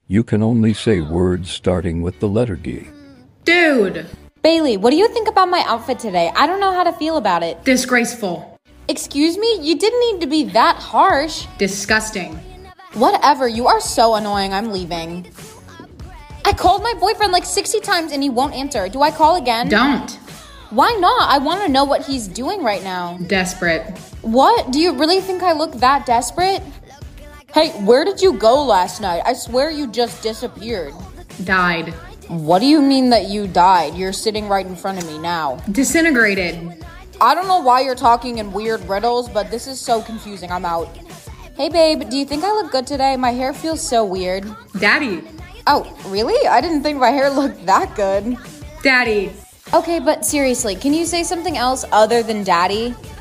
You can only say words starting with the letter D. Dude! Bailey, what do you think about my outfit today? I don't know how to feel about it. Disgraceful. Excuse me? You didn't need to be that harsh. Disgusting. Whatever, you are so annoying. I'm leaving. I called my boyfriend like 60 times and he won't answer. Do I call again? Don't. Why not? I want to know what he's doing right now. Desperate. What? Do you really think I look that desperate? Hey, where did you go last night? I swear you just disappeared. Died. What do you mean that you died? You're sitting right in front of me now. Disintegrated. I don't know why you're talking in weird riddles, but this is so confusing. I'm out. Hey, babe, do you think I look good today? My hair feels so weird. Daddy. Oh, really? I didn't think my hair looked that good. Daddy. Okay, but seriously, can you say something else other than daddy?